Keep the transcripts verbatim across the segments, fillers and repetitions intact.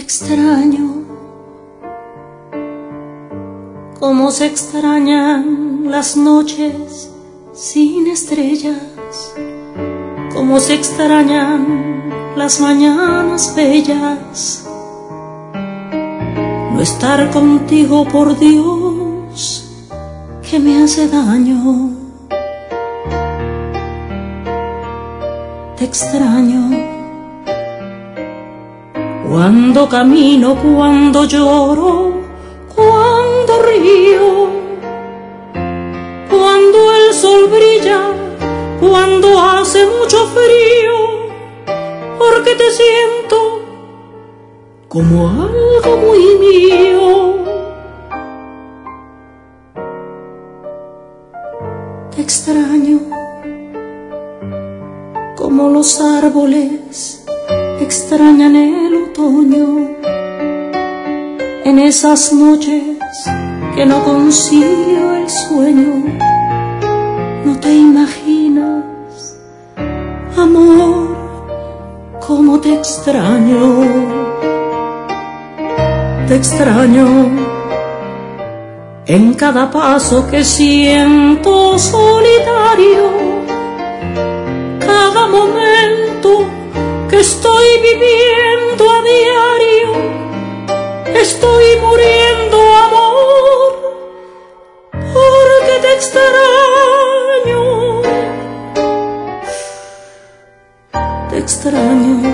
extraño, como se extrañan las noches sin estrellas, como se extrañan las mañanas bellas. No estar contigo, por Dios, que me hace daño. Te extraño cuando camino, cuando lloro, cuando río, cuando el sol brilla, cuando hace mucho frío, porque te siento como algo muy mío. Te extraño como los árboles extrañan el otoño, en esas noches que no concilio el sueño. No te imaginas, amor, cómo te extraño. Te extraño en cada paso que siento solitario, cada momento que estoy viviendo a diario. Estoy muriendo, amor, porque te extraño. Te extraño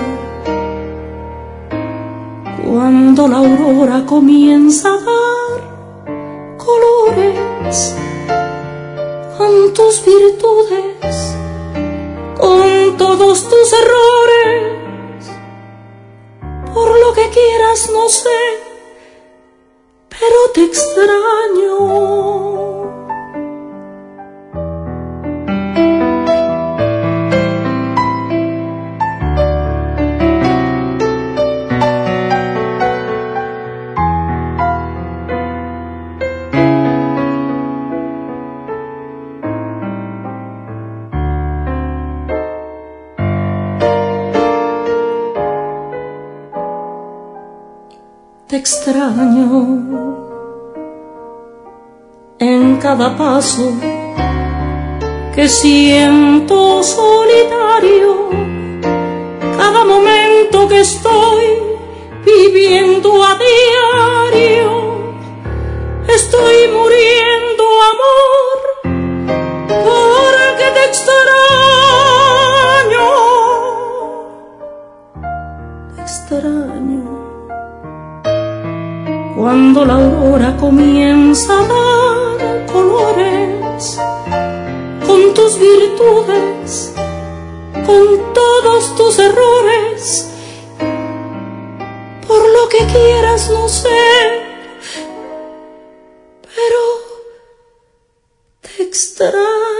cuando la aurora comienza a dar colores con tus virtudes, con todos tus errores. Por lo que quieras, no sé, pero te extraño. Te extraño en cada paso que siento solitario, cada momento que estoy viviendo a diario. Estoy muriendo, amor, porque te extraño. Te extraño cuando la aurora comienza a dar colores con tus virtudes, con todos tus errores. Por lo que quieras, no sé, pero te extraño.